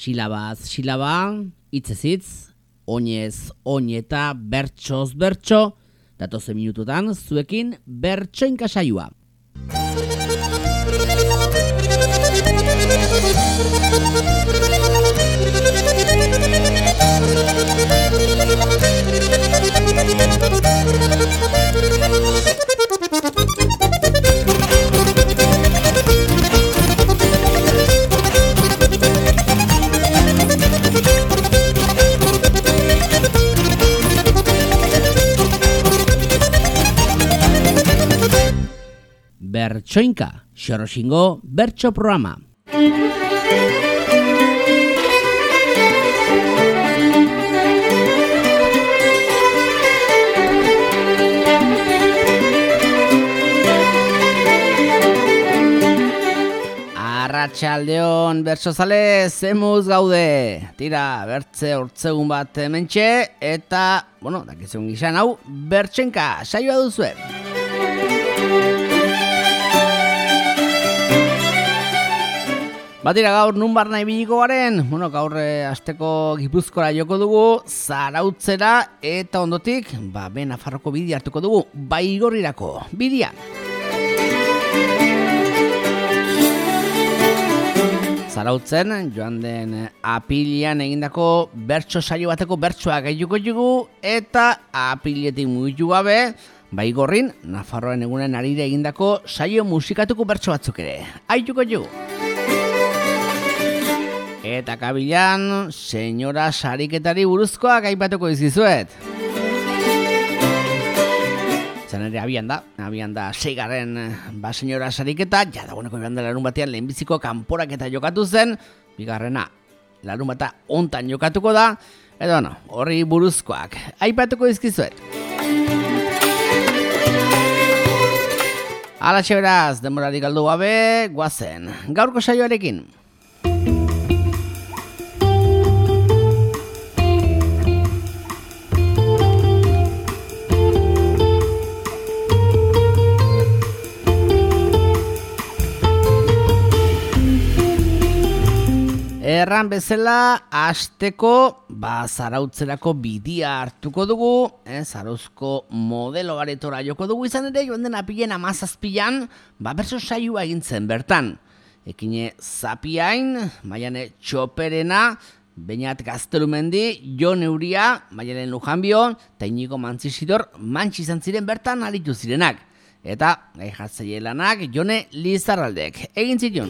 Silabaz silaba, hitzez hitz, oinez oineta, bertsoz bertso, datozen minututan zuekin bertsoinka saioa. Bertsoinka, Xoroxingo bertso programa. Arratsaldeon bertsozale, zemuz gaude. Tira, bertze hortzegun bat hementxe eta, dakizun gizan hau, bertsoinka saioa duzue. Batira gaur nun barna ibiliko garen, gaur asteko Gipuzkoara joko dugu, Zarautzera eta ondotik, Nafarroko bidia hartuko dugu, Baigorrirako bidia. Zarautzen joan den apirilean egindako bertso saio bateko bertsoak gaituko dugu eta apiriletik mugitu gabe, Baigorrin, Nafarroan egunen arire egindako saio musikatuko bertso batzuk ere. Aituko dugu. Eta kabilan, senyora sariketari buruzkoak aipatuko dizizuet. Zan ere abian da 6. Senyora sariketa, dagoeneko joan da larun batean lehenbiziko kanporaketa jokatu zen, 2. larun bata hontan jokatuko da, edo horri buruzkoak aipatuko dizkizuet. Alatxe beraz, denborarik galdu gabe, guazen, gaurko saioarekin. Erran bezala, asteko, Zarautzerako bidia hartuko dugu, Zarauzko modelo aretora joko dugu izan ere, joan den apilen 17an, bertso saioa egintzen bertan. Ekine Zapiain, Maiane Txoperena, Beñat Gaztelumendi, Jon Euria, Maialen Lujanbio, eta Inigo Mantzisidor, mantxi izan ziren bertan aritu zirenak. Eta, gai jartzaile lanak, Jone Lizarraldek egin ziren.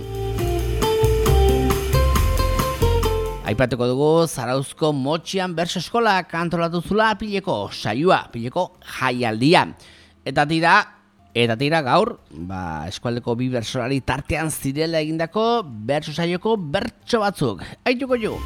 Aipatuko dugu Zarauzko Motxian bertso eskola antolatu zula apileko saioa, apileko jaialdia. Eta tira gaur, eskualdeko bi bertsolari tartean zirela egindako bertso saioko bertso batzuk. Aituko dugu.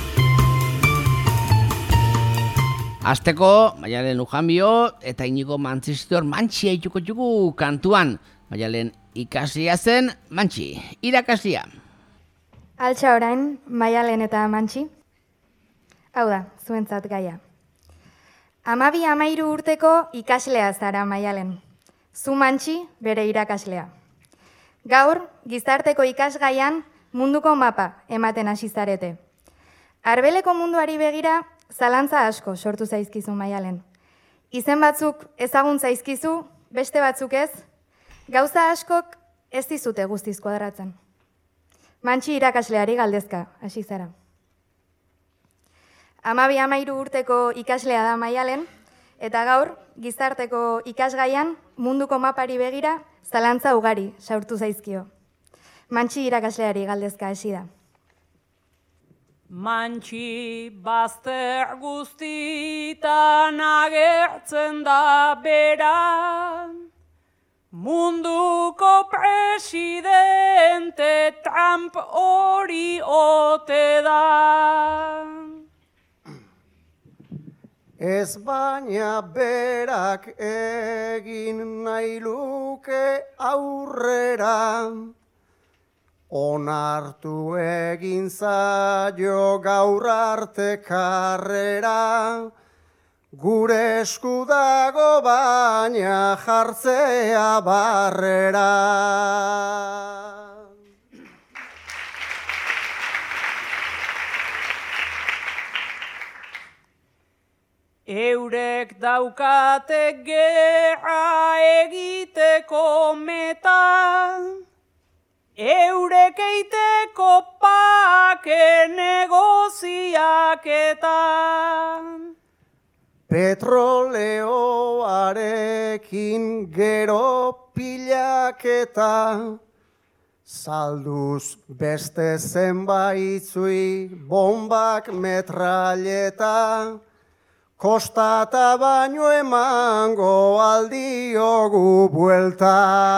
Asteko, Maialen Lujanbio eta Inigo Mantzisidor mantxi aituko dugu kantuan. Maialen ikaslia zen, mantxi, irakaslia. Altxa orain, Maialen eta Mantxi. Hau da, zuentzat gaia. 12-13 urteko ikaslea zara, Maialen. Zu Mantxi bere irakaslea. Gaur, gizarteko ikasgaian munduko mapa ematen hasi zarete. Arbeleko munduari begira, zalantza asko sortu zaizkizu, Maialen. Izen batzuk ezagun zaizkizu, beste batzuk ez, gauza askok ez dizute guztiz kuadratzen. Mantxi irakasleari galdezka, hasi zara. 12-13 urteko ikaslea da Maialen, eta gaur, gizarteko ikasgaian, munduko mapari begira, zalantza ugari sortu zaizkio. Mantxi irakasleari galdezka, hasi da. Mantxi bazter guztitan agertzen da bera, munduko presidente Trump hori ote da. Ez baina berak egin nahi luke aurrera, onartu egin zaio gaur arte karrera, gure esku dago baina jartzea barrera. Eurek daukate gerra egiteko meta, eurek eiteko pake negoziaketan. Petroleoarekin gero pilaketa, salduz beste zenbaitzui bombak metralleta, kostata baino emango aldiogu buelta.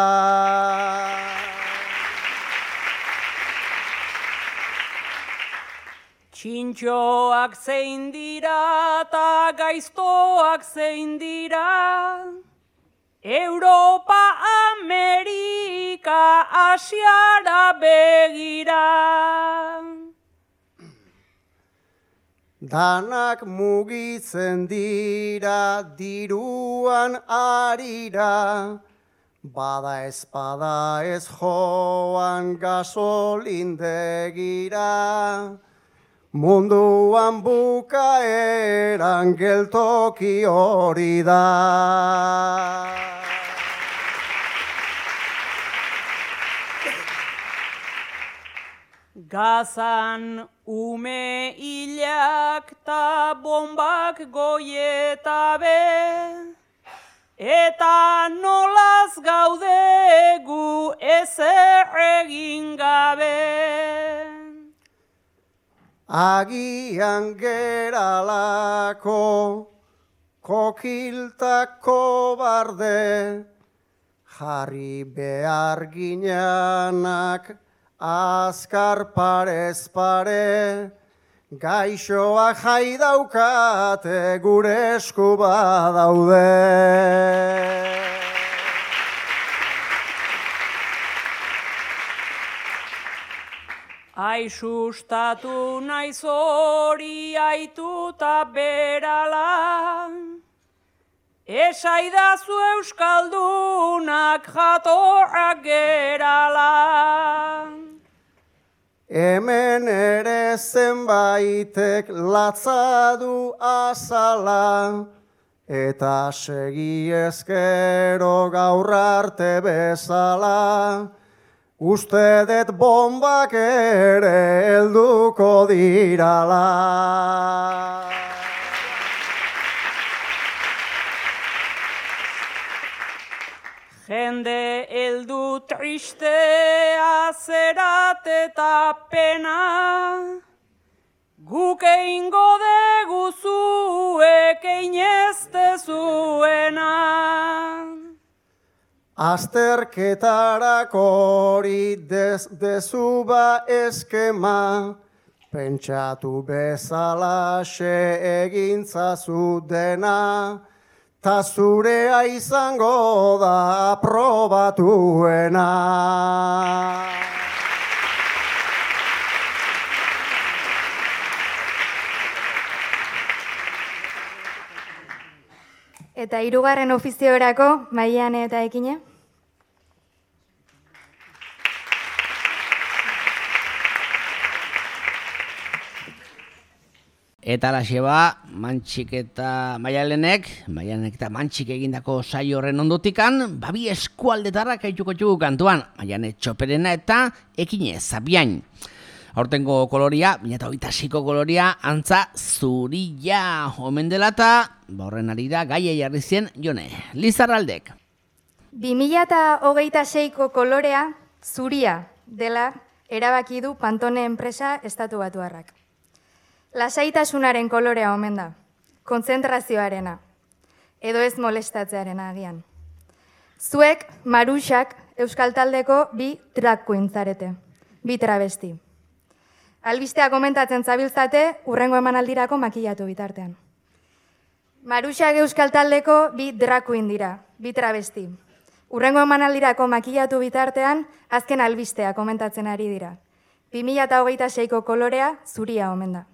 Txintxoak zein dira eta gaiztoak zein dira, Europa, Amerika, Asiara begira. Danak mugitzen dira diruan arira, bada ezpada ez joan gasolindegira, munduan bukaeran geltoki hori da. Gazan ume hilak ta bombak goietabe, eta nolaz gaude gu ezer egin gabe. Agian geralako kokiltako barde, jarri behar ginanak azkar parez pare, gaixoak jai daukate gure esku badaude. Sustatu naiz hori aituta berala, esaidazu euskaldunak jatorrak gerala. Hemen ere zenbaitek latzadu azala, eta segi ezkero gaur arte bezala, uste dut bombak ere helduko dirala. Jende heldu tristea zerat eta pena, guk eingo degu zuek einezte zuena. Azterketarako hori dezuba eskema, pentsatu bezalaxe egintzazu dena, ta zurea izango da aprobatuena. Eta hirugarren ofiziorako, Maiane eta Ekine. Eta alaxe ba, Mantxik eta Maialenek eta Mantxik egindako saio horren ondotikan, babi eskualdetara kaituko txugu kantuan, Maiane Txoperena eta Ekine Zabiain. Aurtengo koloria, 2026ko koloria, antza zuria omen dela eta horren arira gaia jarri zien Jone Lizarraldek. 2026ko kolorea zuria dela erabaki du Pantone enpresa estatubatuarrak. Lasaitasunaren kolorea omen da, kontzentrazioarena, edo ez molestatzearena agian. Zuek, Maruxak, Euskal Taldeko bi drag queen zarete, bi travesti. Albistea komentatzen zabiltzate, urrengo emanaldirako makillatu bitartean. Maruxak Euskal Taldeko bi drag queen dira, bi travesti. Urrengo emanaldirako makillatu bitartean, azken albistea komentatzen ari dira. 2026ko kolorea zuria omen da.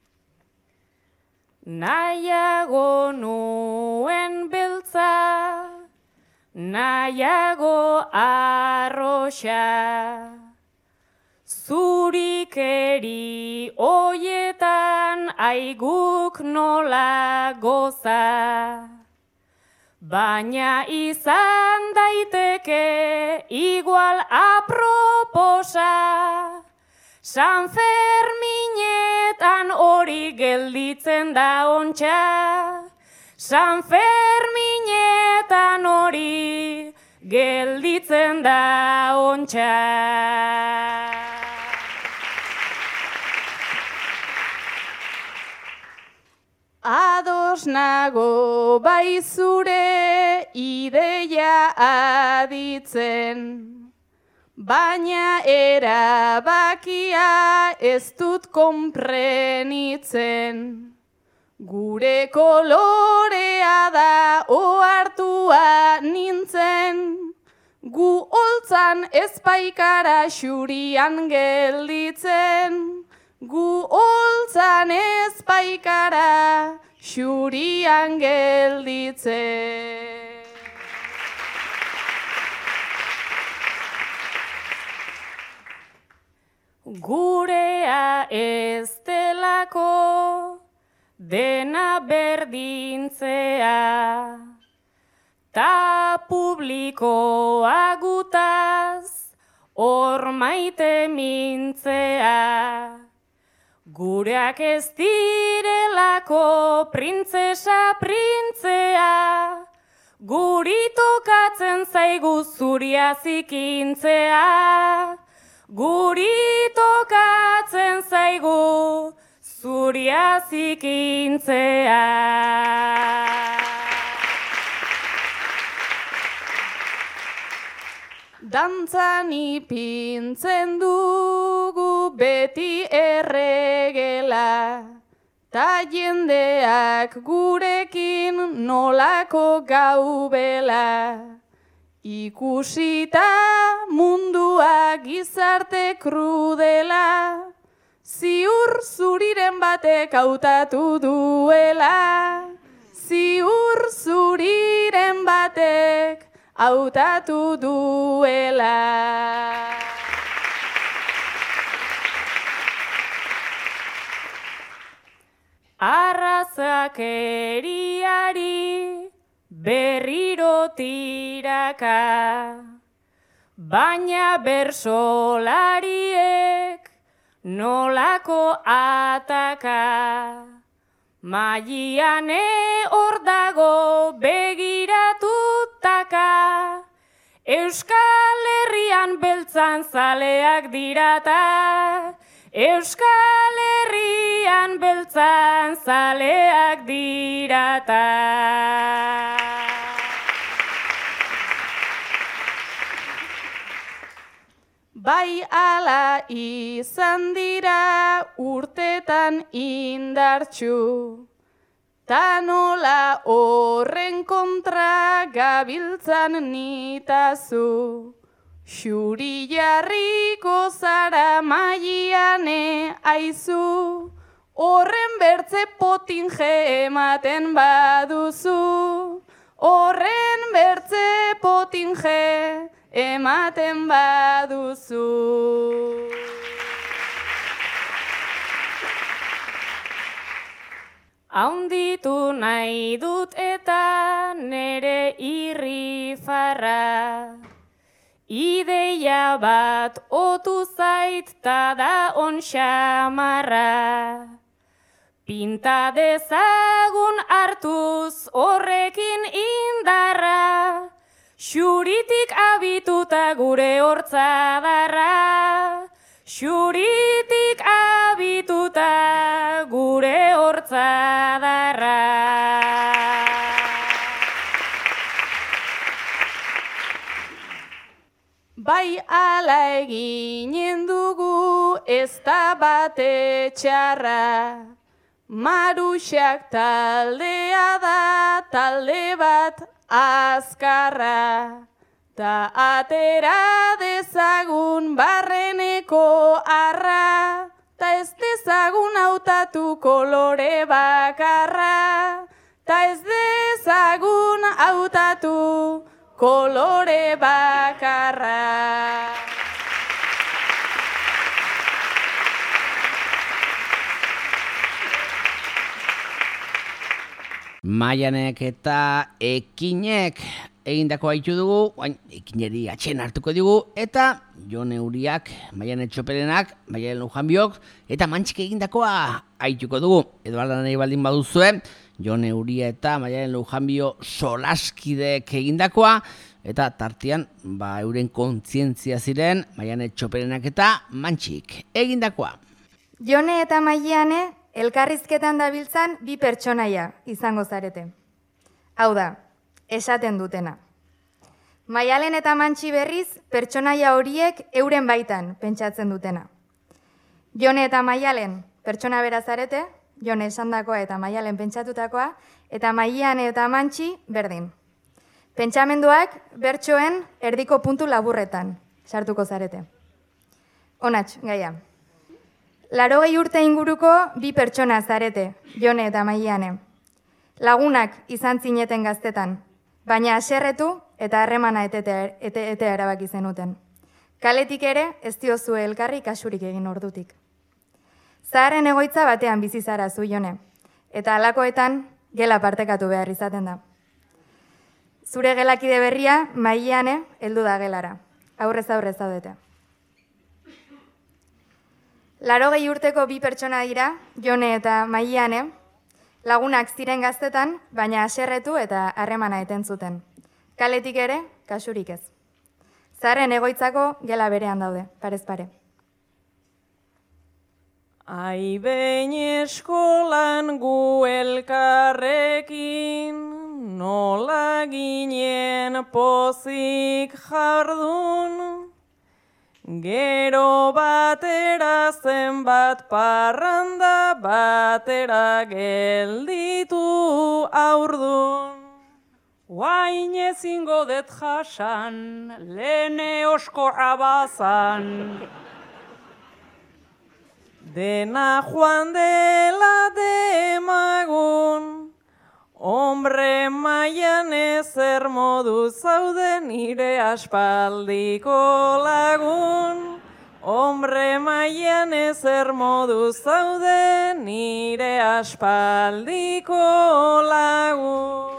Nahiago nuen beltza, nahiago arroxa, zurikeri hoietan aiguk nola goza. Baina izan daiteke igual aproposa, San Ferminetan hori gelditzen da ontsa, San Ferminetan hori gelditzen da ontsa. Ados nago bai zure ideia aditzen, baina erabakia ez dut konprenitzen. Gure kolorea da ohartua nintzen, gu holtzan ez baikara xurian gelditzen. Gu holtzan ez baikara xurian gelditzen. Gurea ez delako dena berdintzea, ta publikoa gutaz hor maite mintzea. Gureak ez direlako printzesa printzea, guri tokatzen zaigu zuria zikintzea. Guri tokatzen zaigu zuria zikintzea. Dantzan ipintzen dugu beti erregela, ta jendeak gurekin nolako gaubela. Ikusita mundua gizarte krudela, ziur zuriren batek hautatu duela. Ziur zuriren batek hautatu duela. Arrazakeriari berriro tiraka, baina bersolariek nolako ataka. Maiane hor dago begiratutaka, Euskal Herrian beltzan zaleak dirata. Euskal Herrian beltzan zaleak dirata. Bai ala izan dira urtetan indartxu, ta nola horren kontra gabiltzan nitazu. Xuri jarriko zara Maiane aizu, horren bertze potinge ematen baduzu. Horren bertze potinge ematen baduzu. Haunditu nahi dut eta nere irrifarra, ideia bat otu zait ta da onxamarra. Pinta dezagun hartuz horrekin indarra, xuritik abituta gure hortzadarra. Xuritik abituta gure hortzadarra. Bai ala eginen dugu ez da bate txarra, Maruxak taldea da talde bat azkarra, ta atera dezagun barreneko arra, ta ez dezagun hautatu kolore bakarra, ta ez dezagun hautatu kolore bakarra. Maianek eta Ekinek egindako haitu dugu, Ekineri atxen hartuko dugu, eta Jon Euriak, Maiane Txopelenak, Maialen Lujanbiok, eta Mantxik egindakoa haituko dugu. Eduarda nahi baldin baduzue, Jon Euria eta Maialen Lujanbio solaskideek egindakoa, eta tartean, euren kontzientzia ziren, Maiane Txopelenak eta Mantxik egindakoa. Jone eta Maiane elkarrizketan dabiltzan bi pertsonaia izango zarete. Hau da, esaten dutena. Maialen eta Mantxi berriz pertsonaia horiek euren baitan pentsatzen dutena. Jone eta Maialen pertsona bera zarete, Jone esandakoa eta Maialen pentsatutakoa, eta Maiane eta Mantxi berdin. Pentsamenduak bertsoen erdiko puntu laburretan sartuko zarete. Onatx, gaia. 80 urte inguruko bi pertsona zarete, Jone eta Maiane. Lagunak izan zineten gaztetan, baina haserretu eta harremana etetea erabaki zenuten. Kaletik ere ez diozue elkarri kasurik egin ordutik. Zaharren egoitza batean bizi zara zu, Jone, eta halakoetan gela partekatu behar izaten da. Zure gelakide berria, Maiane, heldu da gelara. Aurrez zaudete. 80 urteko bi pertsona dira, Jone eta Maiane, lagunak ziren gaztetan, baina haserretu eta harremana eten zuten. Kaletik ere, kasurik ez. Zaharren egoitzako gela berean daude, parez pare. Ai behin eskolan gu elkarrekin, nola ginen pozik jardun, gero batera zenbat parranda batera gelditu aurdun. Guain ezingo det jasan, lehene oskorra bazan. Dena joan dela demagun, hombre Maiane zer modu zaude nire aspaldiko lagun. Hombre Maiane zer modu zaude nire aspaldiko lagun.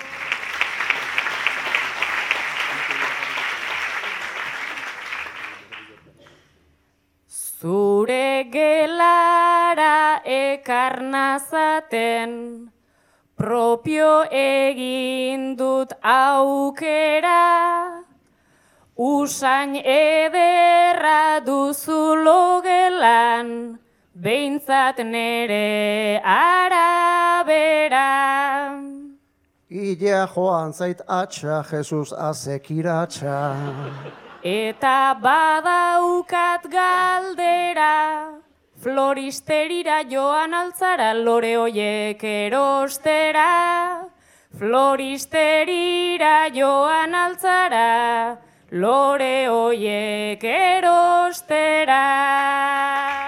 Zure gelara ekarnazaten, propio egin dut aukera, usain ederra duzu logelan, behintzat nere arabera. Ilea joan zait atxa, Jesus azekiratxa. Eta badaukat galdera, floristerira joan altzara lore hoiek erostera. Floristerira joan altzara lore hoiek erostera.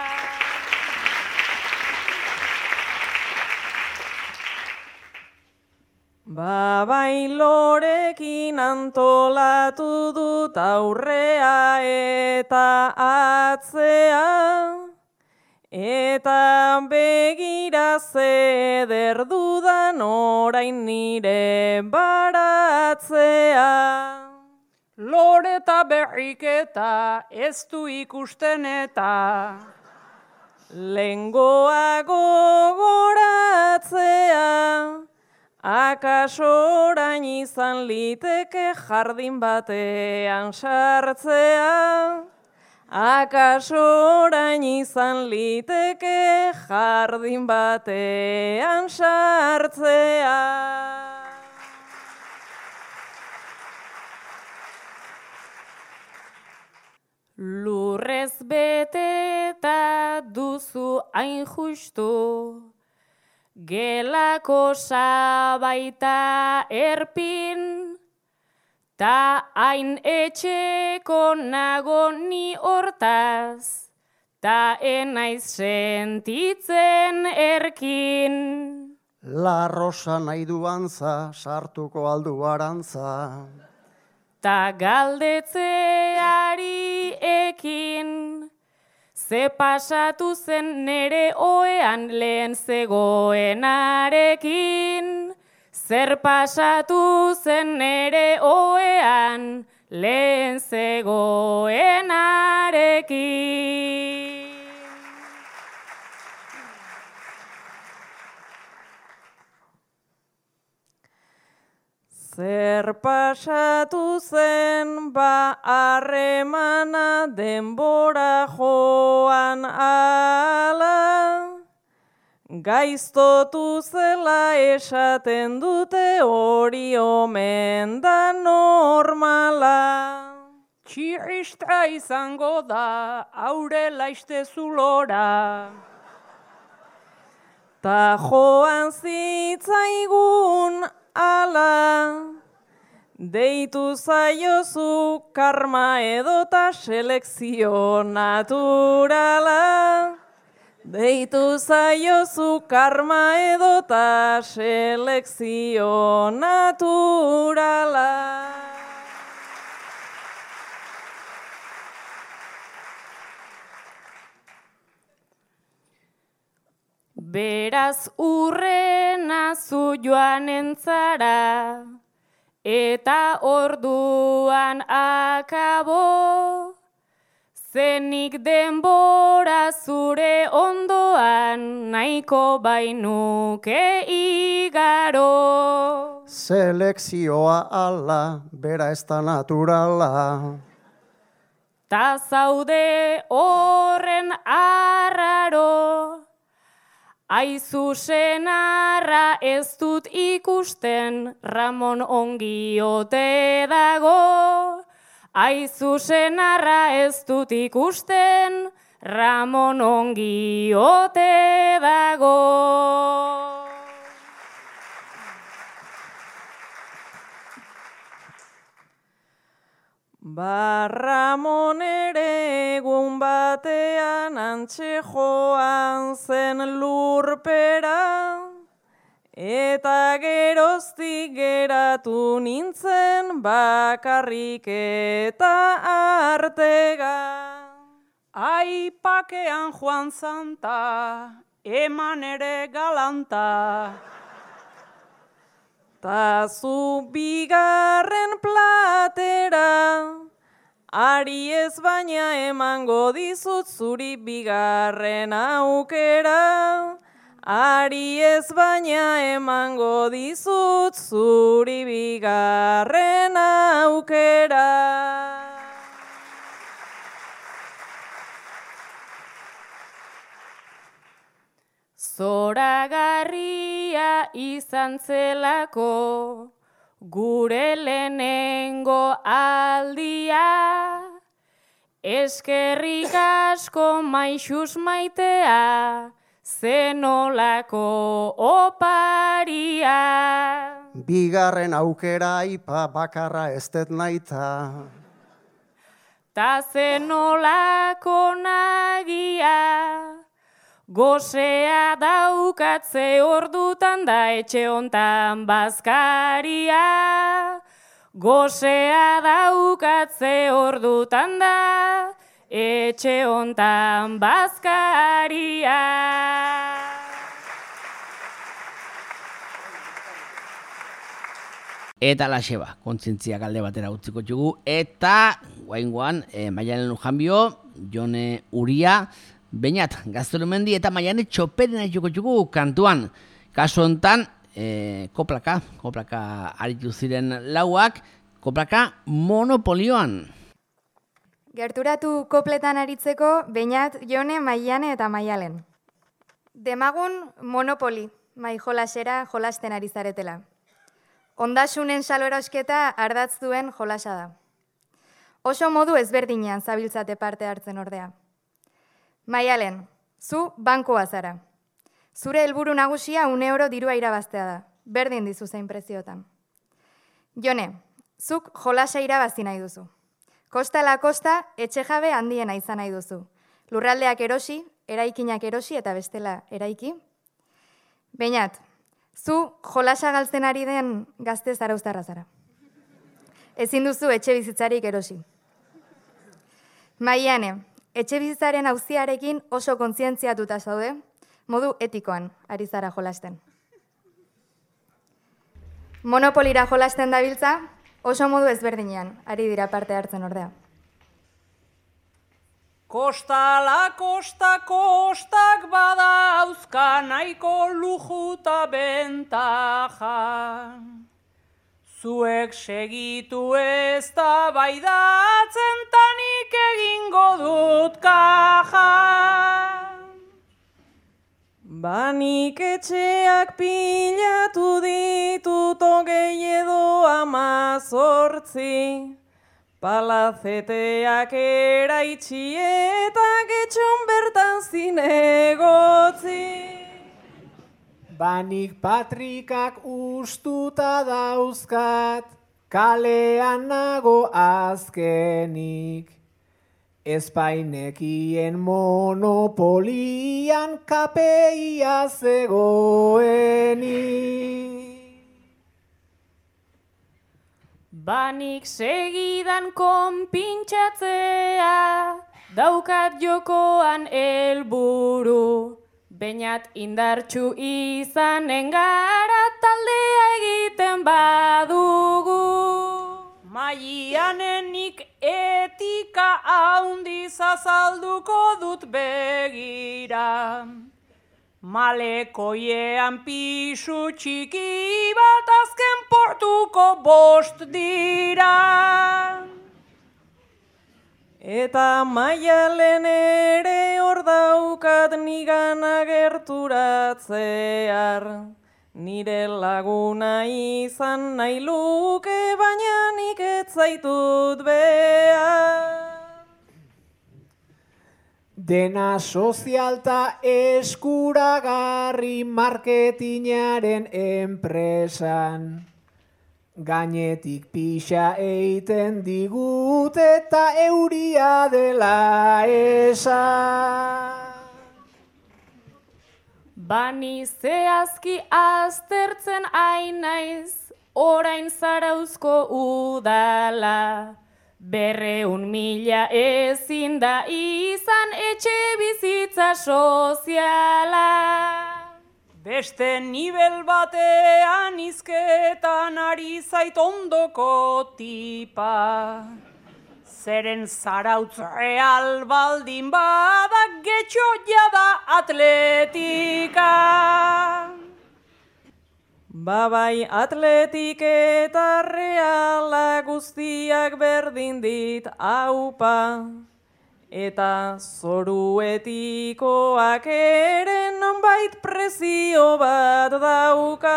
Bai lorekin antolatu dut aurrea eta atzea, eta begira zeder dudan orain nire baratzea. Lore eta berriketa ez du ikusten eta lengoa gogoratzea. Akaso orain izan liteke jardin batean sartzea. Akaso orain izan liteke jardin batean sartzea. Lurrez beteta duzu hain justu, gelako sabaita erpin, ta hain etxeko nago ni hortaz, ta enaiz sentitzen erkin. La rosa nahi duantza, sartuko aldu arantza. Ta galdetzeari ekin, ze pasatu zen nere oean lehen zegoenarekin. Zer pasatu zen nere oean, lehen zegoenarekin. Zer pasatu zen ba harremana denbora joan ala, gaiztotu zela esaten dute hori omen da normala. Txirristra izango da, aurela istezulora. Ta joan zitzaigun ala, deitu zaiozu karma edota selekzio naturala. Deitu zaiozu karma edota selekzio naturala. Beraz urrena zu joan entzara, eta orduan akabo, zenik denbora zure ondoan nahiko bainuke igaro. Selekzioa ala, bera ez da naturala. Ta zaude horren arraro, aizu senarra ez dut ikusten, Ramon ongi ote dago. Aizu senarra ez dut ikusten, Ramon ongi ote dago. Ba Ramon ere egun batean antxe joan zen lurpera, eta geroztik geratu nintzen bakarrik eta artega. Aipakean joan zanta, eman ere galanta. Ta zu bigarren platera, ari ez baina emango dizut zuri bigarren aukera. Ari ez baina emango dizut zuri bigarren aukera. Zoragarria izan zelako gure lehenengo aldia, eskerrik asko maixuz maitea, zenolako oparia. Bigarren aukera ipa bakarra ez dut naita. Ta zenolako nagia, gozea daukatze ordutan da etxe hontan bazkaria. Gozea daukatze ordutan da etxe hontan bazkaria. Eta laxe ba, kontzientziak alde batera utziko txugu. Eta guaingoan, Maialen Lujanbio, Jone Uria, Beñat Gaztelumendi eta Maiane Txoperena joko txugu kantuan. Kasu hontan, koplaka aritu ziren lauak, koplaka monopolioan. Gerturatu kopletan aritzeko Beñat, Jone, Maiane eta Maialen. Demagun monopoli, mai jolasera jolasten ari zaretela. Ondasunen saloerosketa ardatz duen jolasa da. Oso modu ezberdinean zabiltzate parte hartzen ordea. Maialen, zu bankoa zara. Zure helburu nagusia €1 dirua irabaztea da. Berdin dizu zein preziotan. Jone, zuk jolasa irabazi nahi duzu. Kosta la kosta, etxe jabe handiena izan nahi duzu. Lurraldeak erosi, eraikinak erosi eta bestela eraiki. Beñat, zu jolasa galtzen ari den gazte zarauztarra zara. Ezin duzu etxe bizitzarik erosi. Maiane, etxe bizitzaren auziarekin oso kontzientziatuta zaude, modu etikoan ari zara jolasten. Monopolira jolasten dabiltza, oso modu ezberdinean, ari dira parte hartzen ordea. Kostala kosta kostak badauzka nahiko luju ta bentaja. Zuek segitu ez da baidatzen tanik egingo dut kaja. Banik etxeak pilatu ditut 20 edo 18, palazeteak eraitsi eta getxon bertan zinegotzi. Banik patrikak ustuta dauzkat, kalean nago azkenik. Espainekien monopolian kapeia zegoenik. Banik segidan konpintxatzea, daukat jokoan helburu. Beinat indartxu izanen gara taldea egiten badugu. Maianenik etika haundiz azalduko dut begira. Malekoiean pisu txiki bat azken portuko 5 dira. Eta Maialen ere hor daukat nigana gerturatzear. Nire laguna izan nahi luke, baina nik ez zaitut behar. Dena sozialta eskuragarri marketingaren enpresan. Gainetik pixa eiten digut eta euria dela esan. Bani zehazki aztertzen ainaiz, orain Zarauzko udala. 200.000 ezin da izan etxe bizitza soziala. Beste nivel batean izketan ari zait ondoko tipa. Zeren Zarautz real baldin badak getxo jada atletika. Babai atletik eta reala guztiak berdin dit aupa. Eta zoruetikoak ere nonbait prezio bat dauka.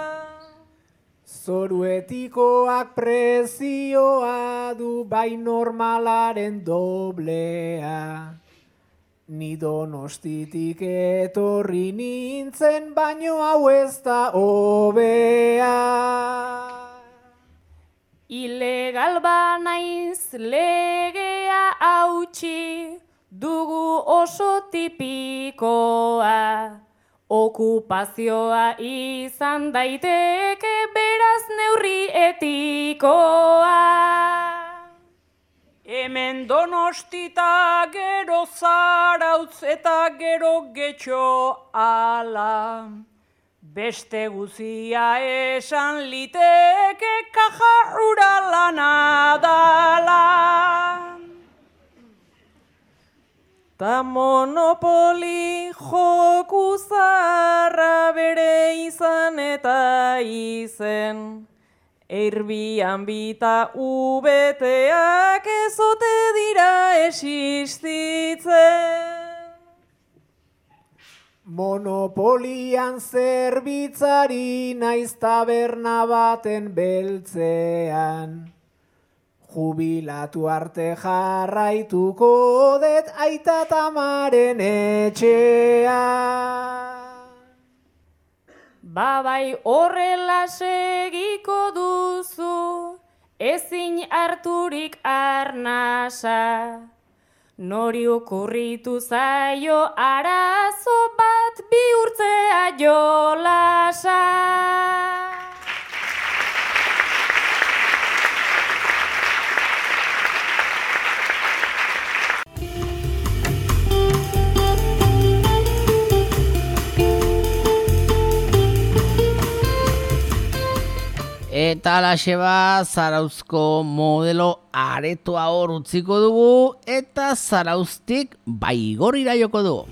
Zoruetikoak prezioa du bai normalaren doblea. Ni Donostitik etorri nintzen baino hau ez da hobea. Ilegal banaiz legea hautsi, dugu oso tipikoa. Okupazioa izan daiteke beraz neurri etikoa. Hemen Donostita gero Zarautz eta gero getxo ala. Beste guzia esan liteke kaja ruralana dala. Ta monopoli joku zaharra bere izan eta izen. Airbnb ta UBTak ezote dira existitzen. Monopolian zerbitzari naiz taberna baten beltzean. Jubilatu arte jarraituko det aita tamaren etxean. Babai horrela segiko duzu, ezin harturik arnasa. Nori okurritu zaio arazo bat bihurtzea jolasa. Eta alaxe Zarauzko modelo aretoa hor utziko dugu eta Zarauztik Baigorrira joko dugu.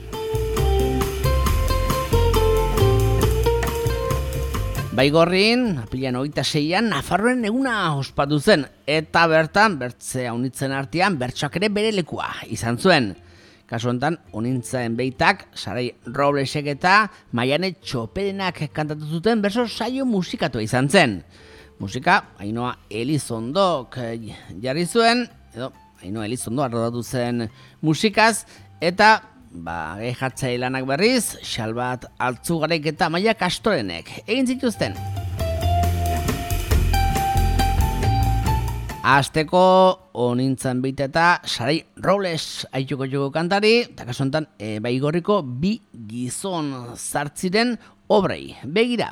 Baigorrin, apilan 26an, Nafarroaren eguna ospatu zen eta bertan, bertzea unitzen artean, bertsoak ere bere lekua izan zuen. Kasu honetan, onintzaen beitak, Sarai Roblesek eta Maiane Txoperenak kantatu zuten berso saio musikatua izan zen. Musika, Ainhoa Elizondok jarri zuen, edo Ainhoa Elizondo arrodatu zen musikaz, eta jatzaile lanak berriz, Xalbat Altzugarek eta Maia Kastorenek egin zituzten. Azteko onintzan bita eta Sarai Robles aituko kantari, eta kasu honetan Baigorriko bi gizon zartziren obrei. Begira.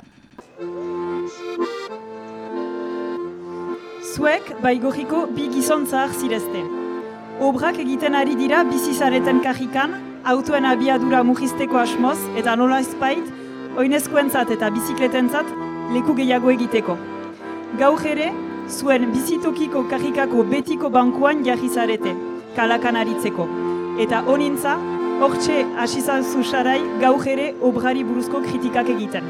Zuek Baigorriko bi gizon zahar zirezte. Obrak egiten ari dira bizizareten kajikan, autoen abiadura mugisteko asmoz eta nola ezpait, oinezkoentzat eta bizikletentzat leku gehiago egiteko. Gaur ere, zuen bizitokiko kajikako betiko bankuan jarri zarete, kalakan aritzeko. Eta honintza, hortxe hasizazu Sarai gaur ere obrari buruzko kritikak egiten.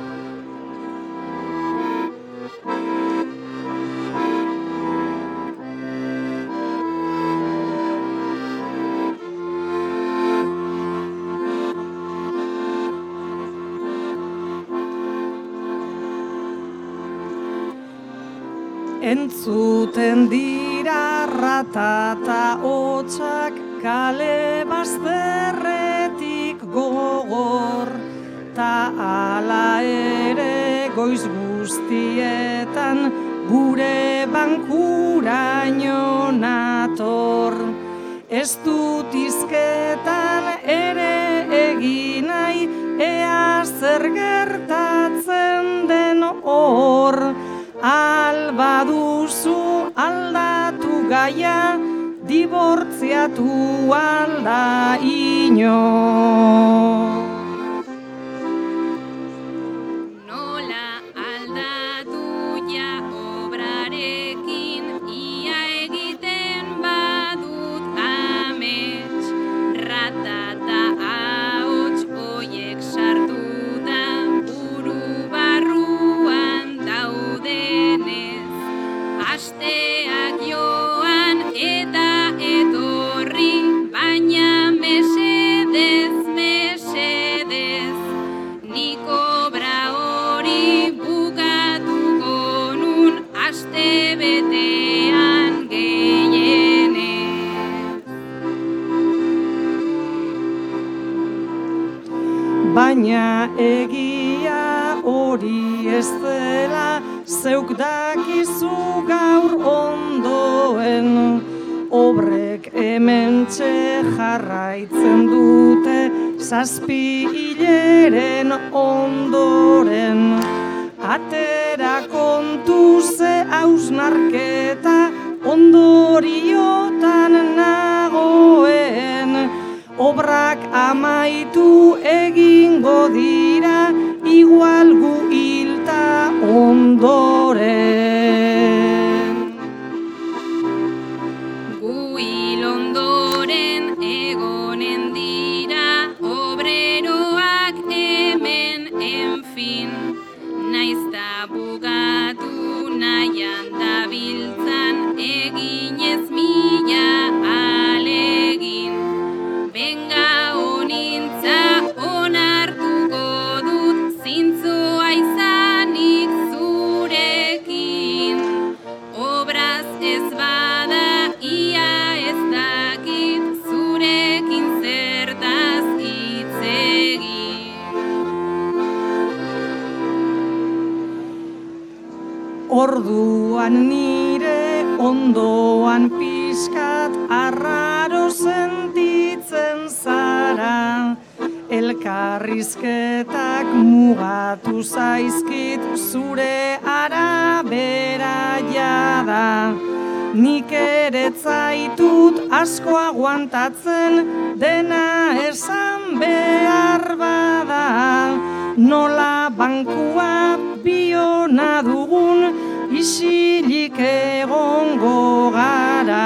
Entzuten dira ratata hotxak kale bazterretik gogor, ta ala ere goiz guztietan gure bankuraino nator. Ez dut izketan ere egin nahi, ea zer gertatzen den hor. Albaduzu aldatu gaia, dibortziatu alda ino. Nola aldatu ja obrarekin, ia egiten badut amets, ratata ahots oiek sartuta buru barruan daudenez. Asteak joan eta etorri, baina mesedez, nik obra hori bukatuko nun aste betean gehienez. Baina egia hori ez dela, zeuk dakizu gaur ondoen. Obrek hementxe jarraitzen dute, 7 hileren ondoren. Atera kontu ze hausnarketa, ondoriotan nagoen. Obrak amaitu egingo dira, igual gu hilta ondoren. Gu hil ondoren egonen dira, obreroak hemen enfin. Naizta bugatu nahian dabiltzan, eginez mila alegin. Benga honintza onartuko dut, zintzoa izanik zurekin. Obraz ez bada, ia ez dakit, zurekin zertaz hitz egin. Orduan nire ondoan pixkat arraro sentitzen zara. Elkarrizketak mugatu zaizkit zure arabera jada. Nik ere zaitut asko aguantatzen, dena esan behar bada. Nola bankua biona dugun, isilik egongo gara.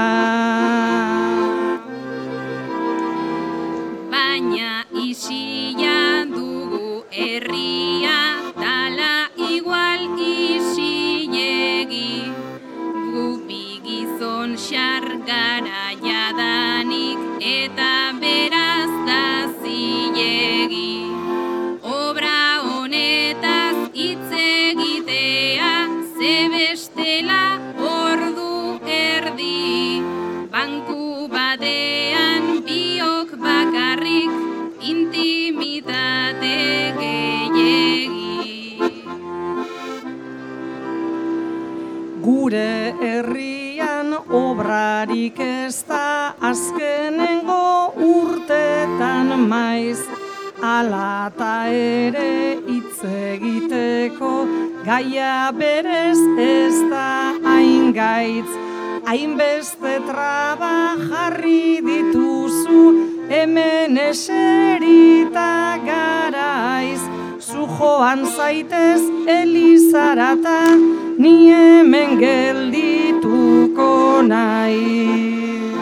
Baina isian dugu herria, tala igual isilegi. Gu bi gizon xargara jadanik, eta beraz da zilegi. Obra honetaz hitz egitea, ze bestela ordu erdi. Banku batean biok bakarrik, intimitate gehiegi. Gure herrian obrarik ez da azkenengo urtetan maiz, ala ta ere hitz egiteko gaia berez ez da hain gaitz. Hainbeste traba jarri dituzu hemen eserita garaiz. Zu joan zaitez Elizarata, ni hemen geldituko naiz.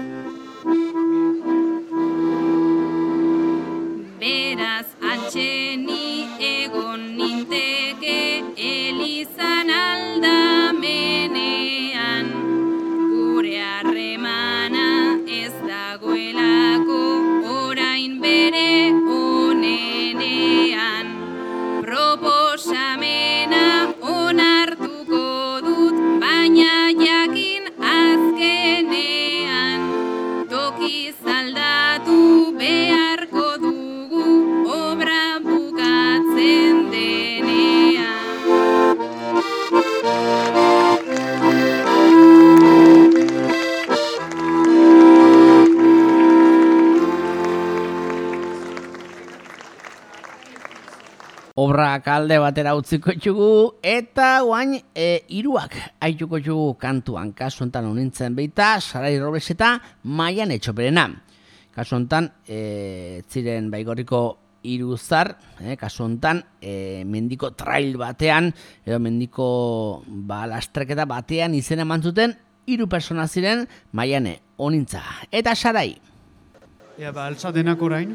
Beraz antxeni egon ninteke Elizan aldamenean. Gure harremana ez dagoelako orain bere onenean. Proposamena onartuko dut, baina jakin azkenean. Tokiz aldatu beharko dugu obra bukatzen denean. Obrak alde batera utziko txugu, eta guain hiruak aituko txugu kantuan. Kasu hontan honintzen beita, Sarai Robles eta Maian Etxoperena. Kasu hontan, ziren Baigorriko iruzar, kasu hontan, mendiko trail batean, edo mendiko lastreketa batean izen eman zuten, 3 persona ziren Maiane, honintza. Eta Sarai. Altza denak orain.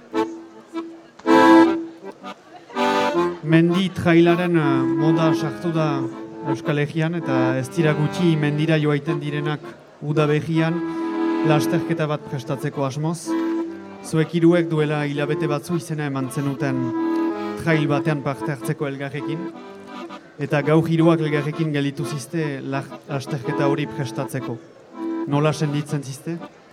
Mendi trailaren moda sartu da Euskal Herrian, eta ez dira gutxi mendira joaiten direnak udaberrian lasterketa bat prestatzeko asmoz. Zuek hiruek duela hilabete batzu izena eman zenuten trail batean parte hartzeko elgarrekin, eta gaur hiruak elgarrekin gelditu zizte lasterketa hori prestatzeko. Nola senditzen zizte?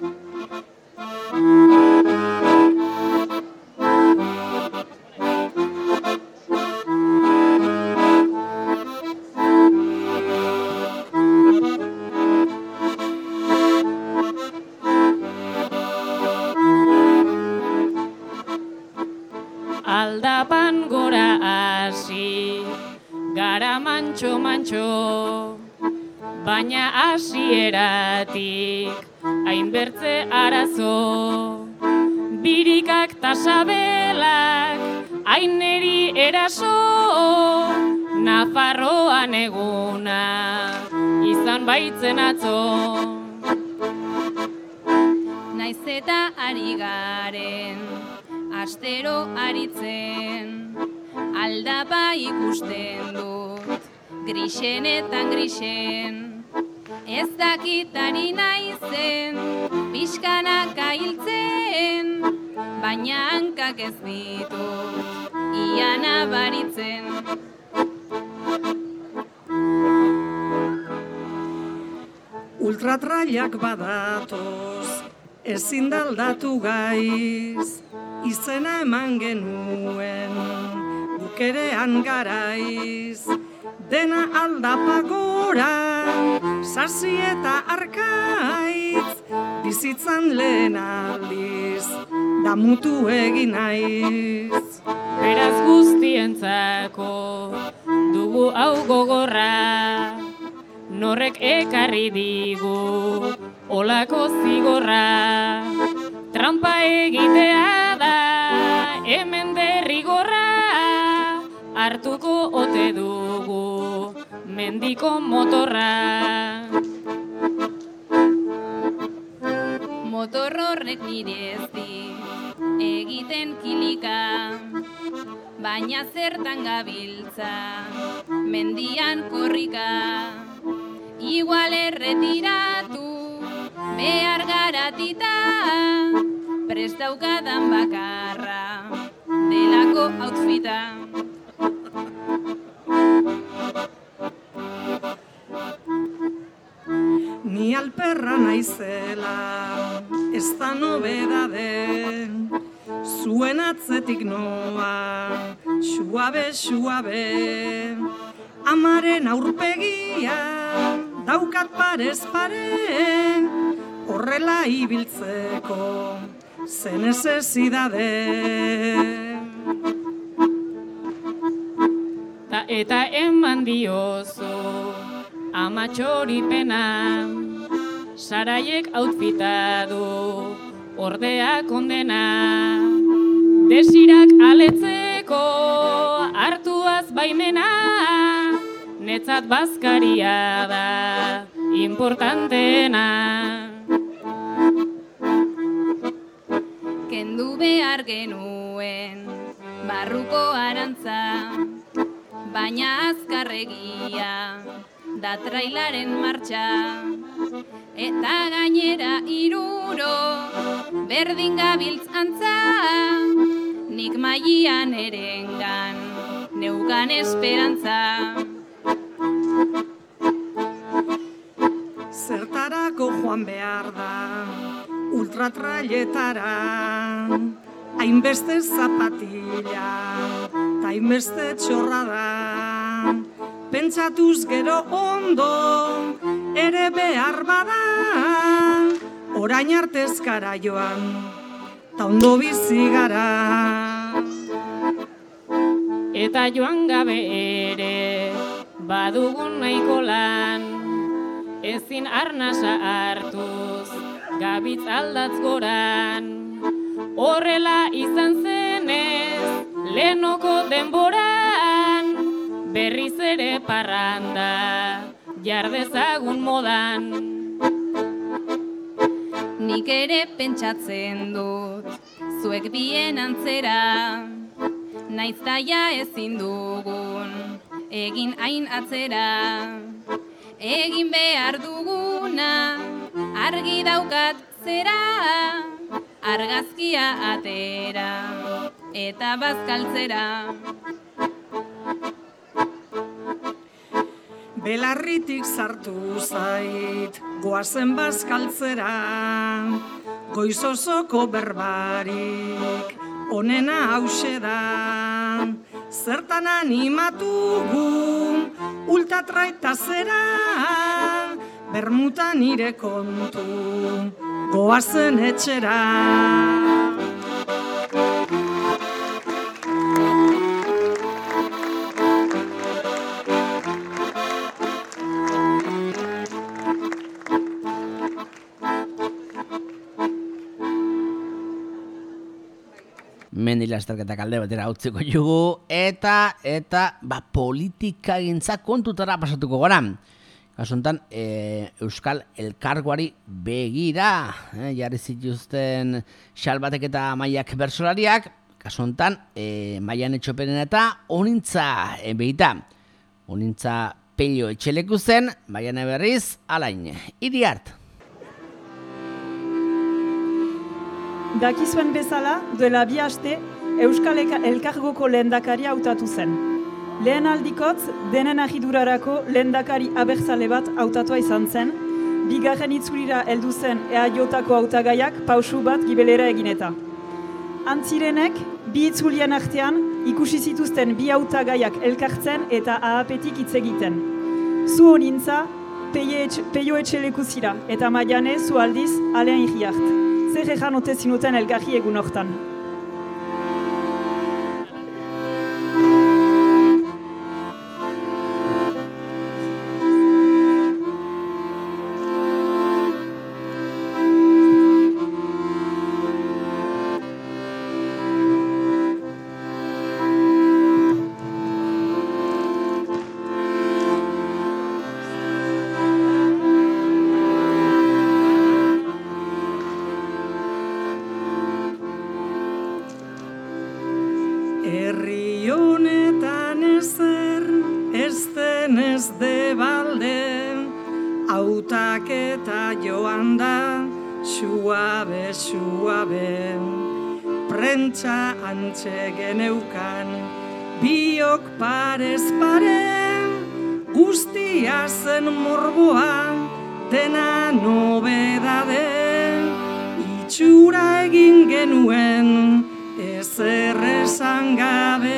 Aldapan gora hasi, gara mantxo, baina hasieratik hainbertze arazo. Birikak ta sabelak, haineri eraso, Nafarroan eguna izan baitzen atzo. Naiz eta ari garen, astero aritzen, aldapa ikusten dut, grisenetan grisen. Ez dakitari naizen, pixkanaka hiltzen, baina hankak ez ditut, ian abaritzen. Ultratrailak badatoz, ezin daldatu gaiz, izena eman genuen, bukerean garaiz. Dena aldapa gora, sasi eta arkaitz, bizitzan lehen aldiz, damutu egin naiz. Beraz guztientzako dugu hau gogorra, norrek ekarri digu olako zigorra. Trampa egitea da hemen derrigorra, hartuko ote dugu mendiko motorra. Motor horrek nire ez di egiten kilika, baina zertan gabiltza mendian korrika. Igual erretiratu behar garatita, prestaukadan bakarra delako outfita. Ni alperra naizela, ez da nobedade, zuen atzetik noa, suabe, amaren aurpegia, daukat parez pare, horrela ibiltzeko, ze necesidade. Eta eman diozu amatxoripena, saraiek outfita du ordea kondena. Desirak aletzeko hartuaz baimena, netzat bazkaria da importanteena. Kendu behar genuen barruko arantza, baina azkarregia da trailaren martxa. Eta gainera iruro berdin gabiltz antza, nik mailan erengan neukan esperantza. Zertarako joan behar da, ultratrailetara, hainbeste zapatila, ta hainbeste txorra da. Pentsatuz gero ondo, ere behar bada, orain artez gara joan, ta ondo bizi gara. Eta joan gabe ere, badugun nahiko lan, ezin arnasa hartuz, gabitz aldatz goran. Horrela izan zenez, lehenoko denboran, berriz ere parranda, jardezagun modan. Nik ere pentsatzen dut, zuek bien antzera, naiztaia ezin dugun, egin hain atzera. Egin behar duguna, argi daukat zera, argazkia atera, eta bazkaltzera. Belarritik sartu zait, goazen bazkaltzera, goizosoko berbarik, onena hause da. Zertan animatugu, ultratraita zera, bermutan nire kontu, goazen etxera. Mendi lasterketak alde batera utziko jugu, eta politika gintza kontutara pasatuko gara. Kasuntan, Euskal Elkargoari begira, jarri zituzten Xalbatek eta Maiak bersolariak, kasuntan, Maian Etxoperen eta Onintza behita. Onintza Pello Etxeleku zen, Maian berriz, Alain, Iriart. Dakizuen bezala, duela 2 aste, Euskal Elkargoko lehendakaria hautatu zen. Lehen aldikotz, denen agidurarako lehendakari abertzale bat hautatua izan zen, bigarren itzulira heldu zen EAJ-ko hautagaiak pausu bat gibelera egineta. Antzirenek, bi itzulien artean, ikusi zituzten bi hautagaiak elkartzen eta ahapetik hitz egiten. Zu Onintza, Pello Etxeleku zira, eta Maiane, zu aldiz, Alain Iriart. Zer ejan ote zinuten elkarri egun hortan. debalde, hautaketa joan da, suabe, suabe. Prentsa antxe geneukan, biok parez pare, guztia zen morboa, dena nobedade. Itxura egin genuen, ezer esan gabe.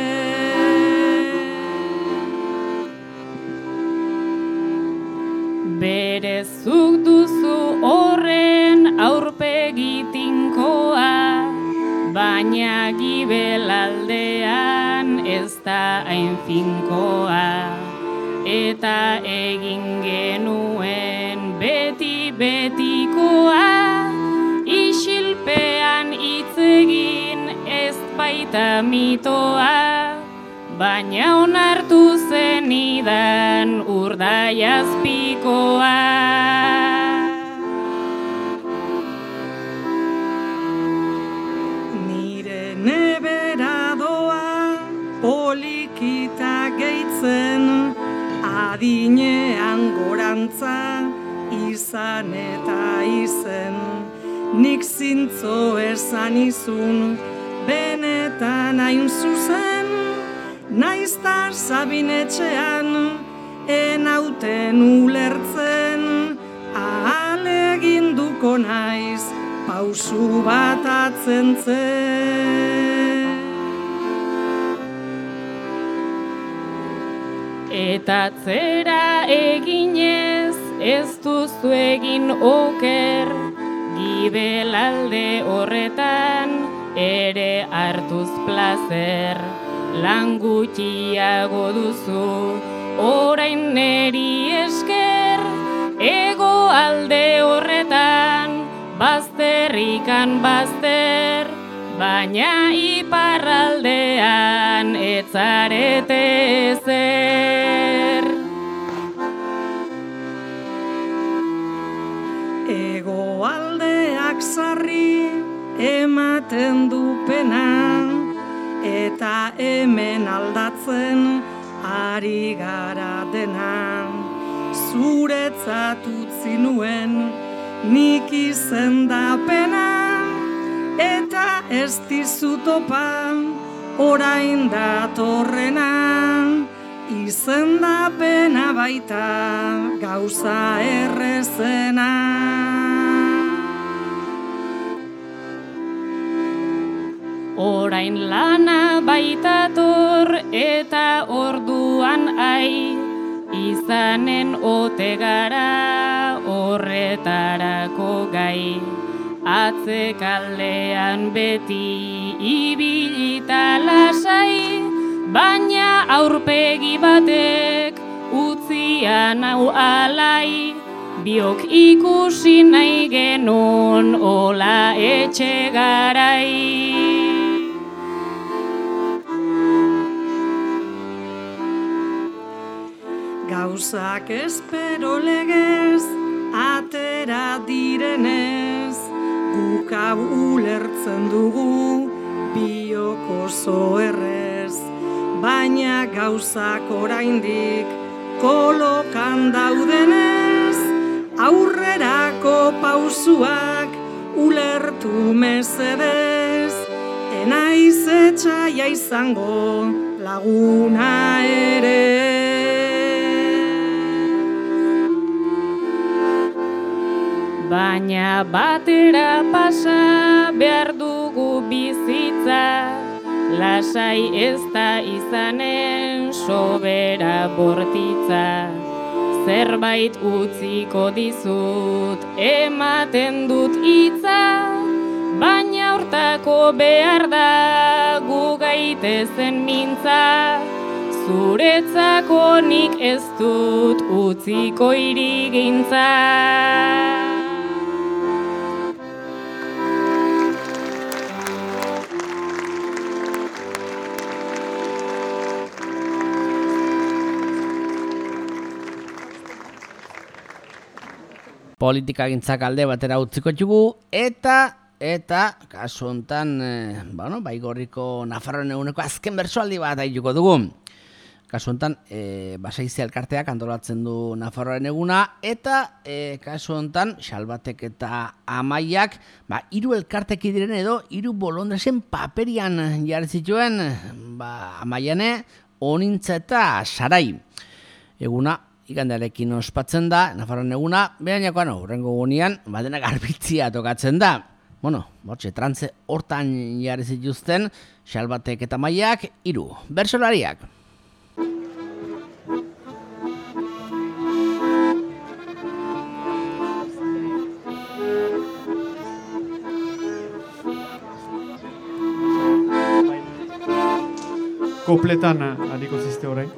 Berezuk duzu horren aurpegi tinkoa, baina gibelaldean ez da hain finkoa. Eta egin genuen beti-betikoa, isilpean hitz egin ez baita mitoa, baina onartu zenidan urdaiazpikoa. Nire nebera doa polikita gehitzen, adinean gorantza izan eta izen. Nik zintzo esan izun, benetan hain zuzen, naizta Sabinetxean, enauten ulertzen, ahaleginduko naiz, pausu bat atzentzen. Eta atzera eginez ez duzu egin oker, gibelalde horretan ere hartuz plazer. Lan gutxiago duzu, orain neri esker, ego alde horretan, bazterrikan bazter, baina iparraldean etzarete ezer. Ego aldeak sarri ematen du pena, eta hemen aldatzen ari gara dena. Zuretzat utzi nuen nik izendapena, eta ez dizut topa orain datorrena. Izendapena baita gauza errezena. Orain lana baitator eta orduan ai, izanen ote gara horretarako gai. Atzekaldean beti ibilita lasai, baina aurpegi batek utzian hau alai. Biok ikusi nahi genuen ola etxe garai. Gauzak espero legez, atera direnez, guk hau ulertzen dugu, biok oso errez. Baina gauzak oraindik kolokan daudenez, aurrerako pausuak ulertu mesedez. Enaiz etxaia izango laguna ere. Baina batera pasa behar dugu bizitza, lasai ez da izanen sobera bortitza. Zerbait utziko dizut, ematen dut hitza, baina hortako behar da gu gaitezen mintza. Zuretzako nik ez dut utziko irigintza. Politikagintzak alde batera utziko txugu, eta kasu hontan, Baigorriko Nafarroan eguneko azken bertsoaldi bat aituko dugu. kasu honetan, Basaizi elkarteak antolatzen du Nafarroaren eguna, eta kasu honetan, Xalbatek eta Amaiak, 3 elkarteki diren edo 3 bolondresen paperian jarri zituen, Amaiane, Onintza eta Sarai. Eguna, igandearekin ospatzen da, Nafarroaren eguna, berainakoan hurrengo gunean, dena garbitzia tokatzen da. Bortxe, trantze hortan jarri zituzten, Xalbatek eta Amaiak, 3 bertsolariak. Kopletan hariko ziste orain.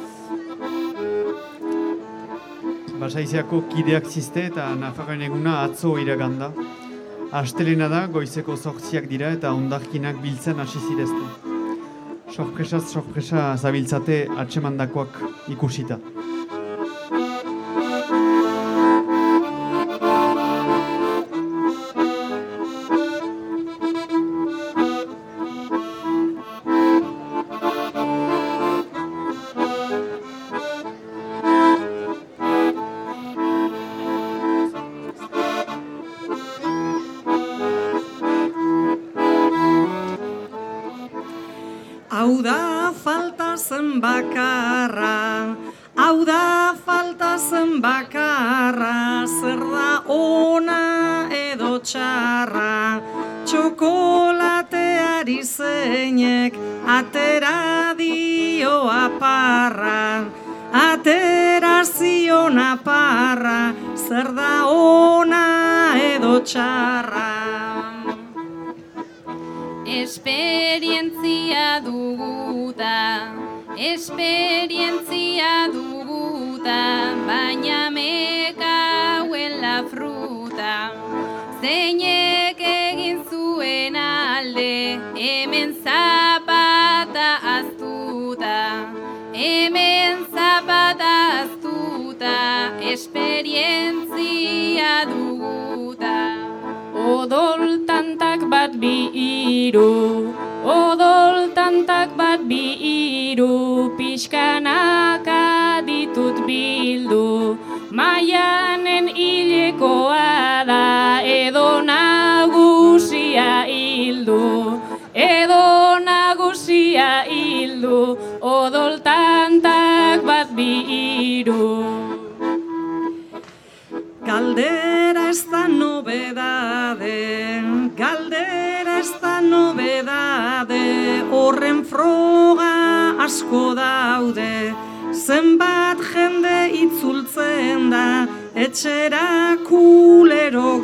Basaiziako kideak ziste eta Nafarroaren eguna atzo iraganda. Astelena da, goizeko 8 dira eta hondarkinak biltzen hasi zirezte. Sorpresa zabiltzate atsemandakoak ikusita. Hau da falta zen bakarra, hau da falta zen bakarra, zer da ona edo txarra, txokolateari zeinek atera dio aparra, atera zion aparra, zer da ona edo txarra. Esperientzia duguta, baina mekauen la fruta. Zeinek egin zuen alde, hemen zapata aztuta, esperientzia duguta. Odol tantak bat bi hiru, pixkanaka ditut bildu. Maianen hilekoa da, edo nagusia hildu, odol tantak bat bi hiru. Galdera ez da nobedade, horren froga asko daude. Zenbat jende itzultzen da, etxera kulero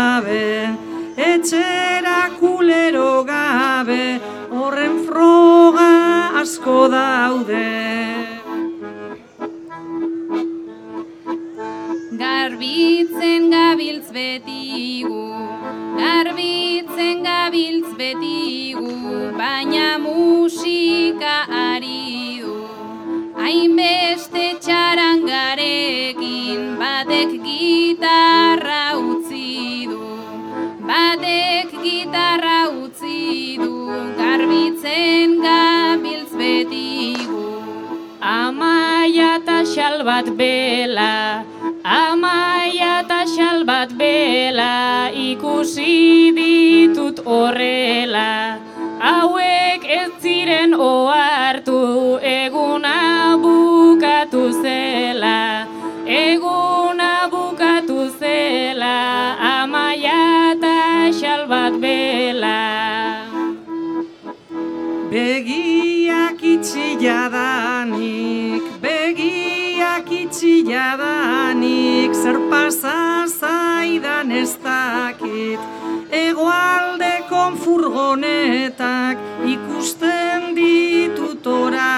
gabe, horren froga asko daude. Garbitzen gabiltz betigu, baina musika ari du. Hainbeste txarangarekin, batek gitarra utzi du, garbitzen gabiltz betigu. Amaia eta Xalbat bela, ikusi ditut horrela. Hauek ez ziren ohartu, eguna bukatu zela, Amaia eta Xalbat bela. Begiak itxiadanik, zer pasa zaidan ez dakit. Hegoaldeko furgonetak ikusten ditut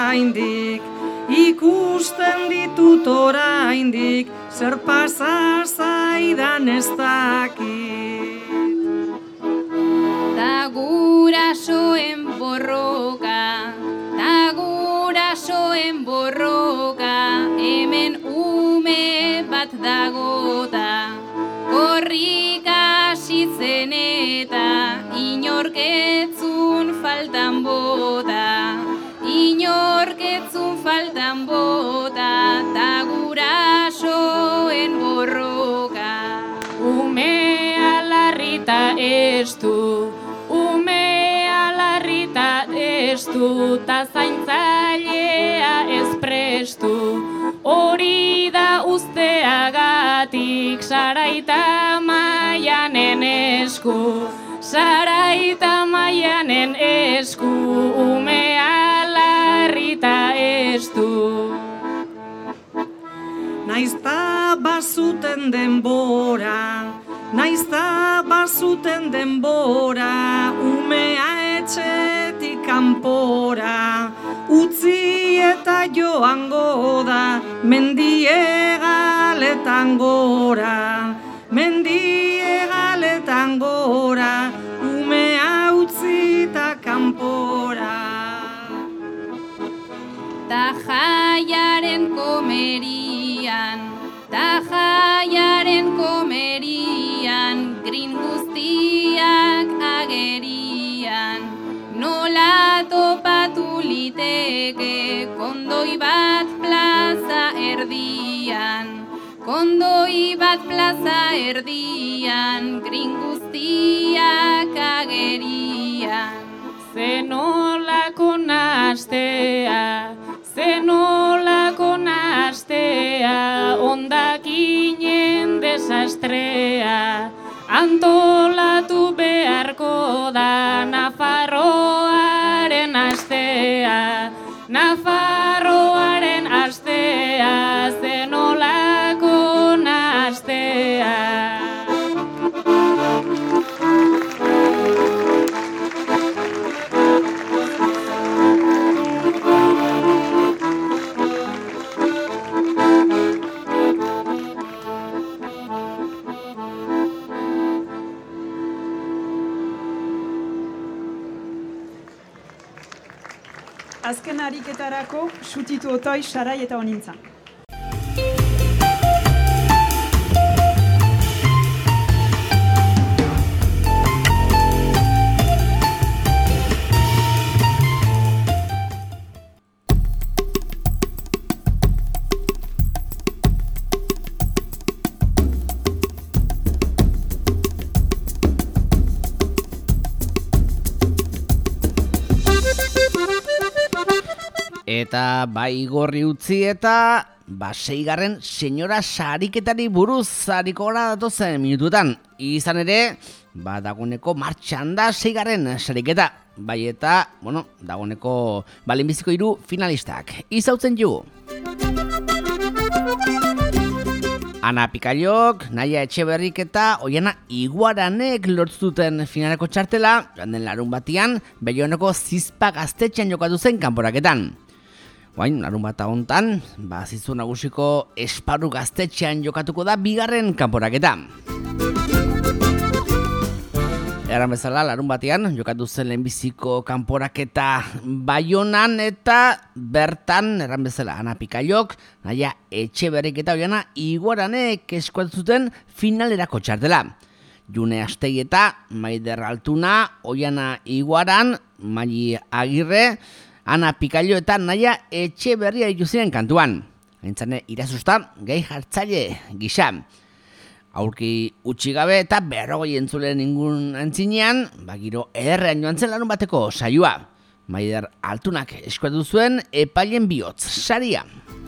oraindik, zer pasa zaidan ez dakit. Ta gurasoen borroka, hemen ume bat dagota, korrika hasitzen eta inorketzun faltan bota, faltan bota ta gurasoen borroka. Umea larrita estu, umea larrita estu, ta zaintzailea ez prestu. Hori da usteagatik Saraita Maianen esku, Saraita Maianen esku, umea larrita estu. Naizta bazuten denbora, naizta bazuten denbora, umea etxetik kanpora, utzi eta joango da, mendiegaletan gora, mendiegaletan gora, umea utzi eta kanpora. Ta jaiaren komerian, ta jaiaren komerian, grin guztiak agerian, nola topatu liteke kondoi bat plaza erdian, kondoi bat plaza erdian, grin guztiak agerian. Zenolako nastea, zenolako nastea, ondakinen desastrea, antolatu beharko da Nafarroaren astea, Nafarroaren astea, zenolako nastea. Azken ariketarako, Xutitu Otoi, Sarai eta Onintza. Eta bai gorri utzi eta seigarren senyora sariketari buruz zariko gara datozen minututan. Izan ere, dagoeneko martxan da seigarren sariketa. Bai eta, dagoeneko lehenbiziko 3 finalistak. Izautzen jugu. Ana Pikallok, Naia Etxeberrik eta Oiana Iguaranek lortu duten finaleko txartela, joan den larun batian, Belloeneko Zizpa gaztetxean jokatu zen kanporaketan. Oain, larun bat hontan, Zizu Nagusiko Esparru gaztetxean jokatuko da 2. kanporaketa. Eran bezala, larun batean, jokatu zen lehenbiziko kanporaketa Baionan eta bertan, eran bezala, Ana Pikallok, Naia Etxeberrik eta Oiana Iguaranek eskuatu zuten finalerako txartela. June Astegi eta Maider Altuna, Oiana Iguaran, Maili Agirre, Ana Pikallo eta Naia Etxeberria ikusiren kantuan. Aintzane Irazusta, gai jartzaile gisa. Aurki utzi gabe eta 40 entzulen ingun antzinean, giro ederrean joan zen larun bateko saioa. Maider Altunak eskuatu zuen epailen bihotz saria.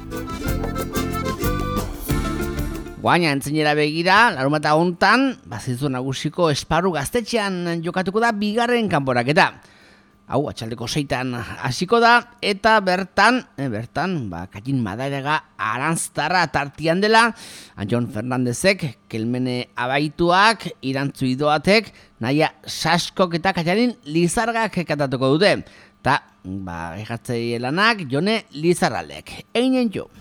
Guaina entzinera begira, larun bat hontan, Zizu Nagusiko Esparru gaztetxean jokatuko da 2. kanporaketa. Hau, atxaldeko 6 hasiko da, eta bertan, Katin Madariaga Aranztarra tartian dela, Anjon Fernandezek, Kelmene Abaituak, Irantzu Idoatek, Naia Saskok eta Katjarin Lizargak katatuko dute. Eta, egatzei lanak, Jone Lizarraldek. Einen jo.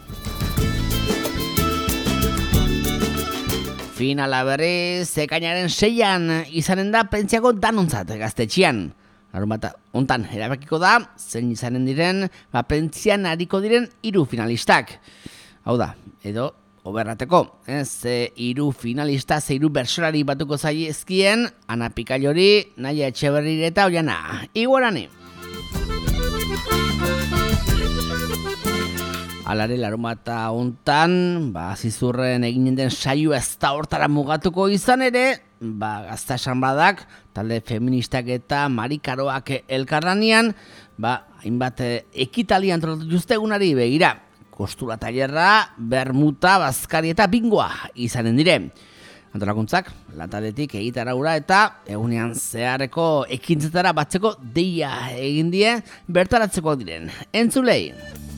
Finala berriz, ekainaren 6 izanen da Prentziako Danontzat gaztetxean. Larun bat hontan erabakiko da, zein izanen diren, Prentzian ariko diren 3 finalistak. Hau da, edo, oberrateko, 3 finalista, 3 bersolari batuko zaizkien, Ana Pikallori, Naia Etxeberri eta Oiana Iguarani. Alare larumata hontan, zizurren eginen den saio ez da hortara mugatuko izan ere, Gazta Esanbadak, talde feministak eta marikaroak elkarlanean, hainbat ekitaldi antolatu juztegunari begira. Kostura tailerra, bermuta, bazkari eta bingoa izanen dire. Antolakuntzak, lataletik egitaraura eta egunean zeharreko ekintzetara batzeko deia egin die bertaratzeko diren. Entzulei!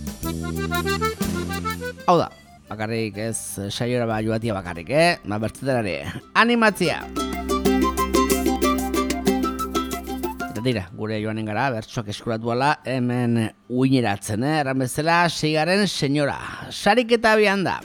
Hau da, bakarrik ez saiora joatia bakarrik, bertzetarare. Animatzia! Eta dira, gure joanen gara, bertsoak eskuratuala hemen uineratzen, erran bezala, 6. senyora. Sarik eta bian da.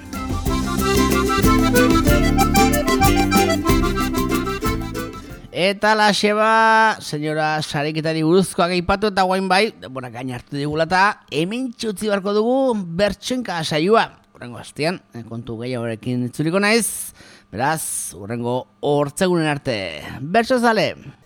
Eta la xeba, senyora sariketari buruzkoak aipatu eta guain bai, gain hartu digula eta hemen txutzi barko dugu bertsenka saioa. Urrengo hastian, kontu gehiagorekin itzuliko naiz, beraz, urrengo hortzegunen arte. Bertso zale!